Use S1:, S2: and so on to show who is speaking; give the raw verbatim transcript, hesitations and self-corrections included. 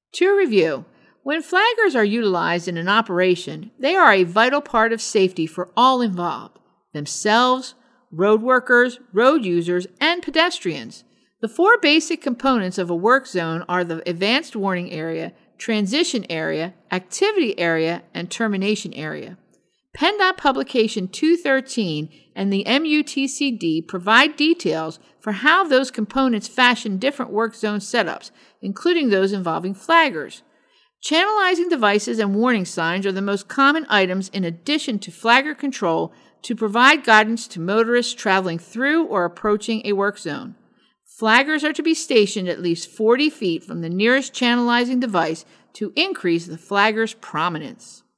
S1: To review, when flaggers are utilized in an operation, they are a vital part of safety for all involved, themselves, road workers, road users, and pedestrians. The four basic components of a work zone are the advanced warning area, transition area, activity area, and termination area. PennDOT Publication two thirteen and the M U T C D provide details for how those components fashion different work zone setups, including those involving flaggers. Channelizing devices and warning signs are the most common items in addition to flagger control to provide guidance to motorists traveling through or approaching a work zone. Flaggers are to be stationed at least forty feet from the nearest channelizing device to increase the flagger's prominence.